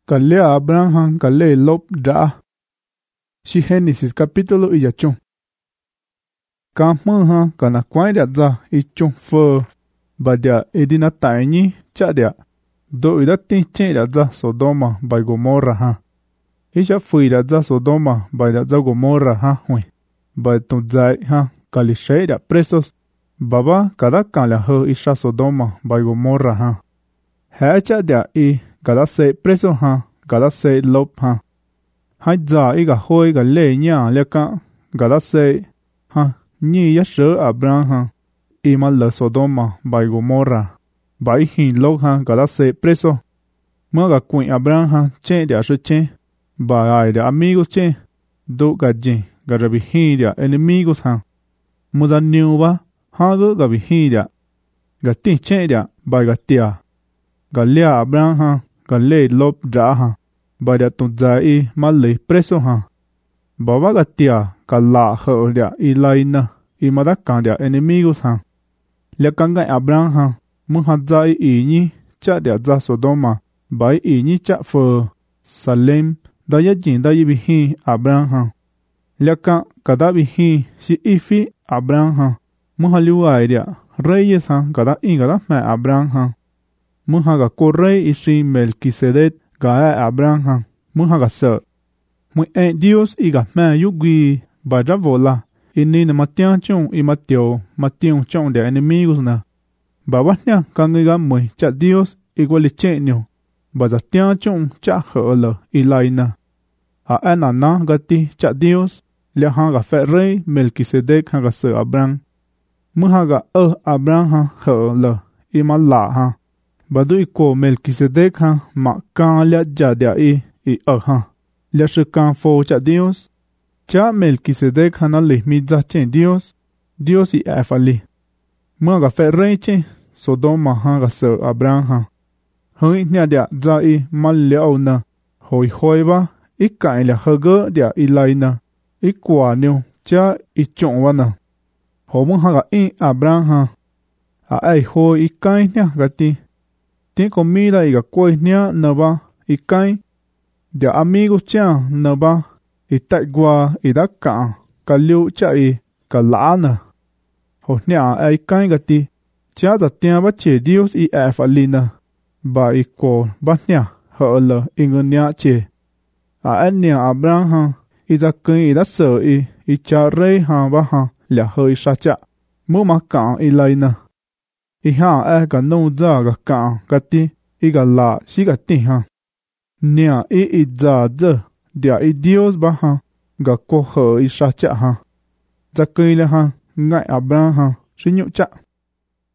Kalea Abraham kale lop da. Si Génesis capítulo y yachon. Kamơ ha kana kwai dia za I chong fơ. Ba dia edina taini cha dia. Do ida tin chen dia za Sodoma by Gomorra ha. Isha fui dia za Sodoma by dia za Gomorra ha hui. Ba tun zai ha kalishe dia presos. Baba kada kan la ho isha Sodoma by Gomorra ha. Ha cha dia I kada se preso ha kada se lop ha. Hai za I ga hoi ga le nya le ka kada se ha. Nhi ya sơ Abraham ha. I ma le Sodoma by Gomorra. Ba I hin lo ha kada se preso. Mơ ga kuin Abraham ha chen dia se chen. Ba ai de amigos chen. Do ga jin ga rabi hin dia enemigos ha. Mơ za niu ba ha ga bi hin dia. Ga tin chen dia ba ga tia. Ga lea Abraham ha ga le lop da ha. Ba dia tun za I ma le preso ha. Ba ba ga tia ka la ho dia I laina. I ma da kan dia enemigos ha. Le kan ga Abraham ha. Mơ ha za I nhi cha dia za Sodoma. Ba I nhi cha fơ Salem. Da ya jin da I bi hin Abraham ha. Le kan ka da bi hin si I fi Abraham ha. Mơ ha liu ai dia. Reyes ha ka da I ga da ma Abraham ha. Mơ ha ga ko rey I si Melquisedec ga Abraham ha. Mơ ha ga sợ. Mơ Dios I ga ma yu gui ba ja vola. I ni na matiang chong I matiang chong de enemigos na. Ba ba nya ka ngi ga mui cha Dios I go li che nyo. Ba za tiang chong cha ho le I lai na. A ana na ga ti cha Dios. Le ha ga fe rey Melquisedec ha ga sợ Abraham. Mơ ha ga Abraham ha ho le I ma la ha. Ba du I ko Melquisedec ha ma ka le ja dia I ha. Le se kan fo cha Dios. Cha Melquisedec ha na le mi za chen Dios. Dios I afali. Mơ ga fe rey chen Sodoma ha ga sợ Abraham ha. Hơi nya dia za I ma le au na. Hoi ba I ka le ha ge dia I lai na. I kwa nyo cha I chong wa na. Ho mơ ha ga I Abraham ha. A ai hoi I kai nya ga ti. Tin comida I ga koi nya na ba I kai. Dia amigos cha na ba I tai gua I da ka liu cha I ka la na. Ho nya ai kai ga ti. Cha za tia ba che Dios I alina. Ba I ko ba nya ho le ing nya che. A an nya Abraham ha. I za kai I da sợ I cha rey ha ba ha le hơi sa cha. Mơ ma ka I lai na. I ha ka no za ga ti. I ga la si ga ti ha. Nia I za ze. Dia I Dios ba ha. Ga ko ho I sa cha ha. Za kai le ha. Ngai Abraham ha. Si nyu cha.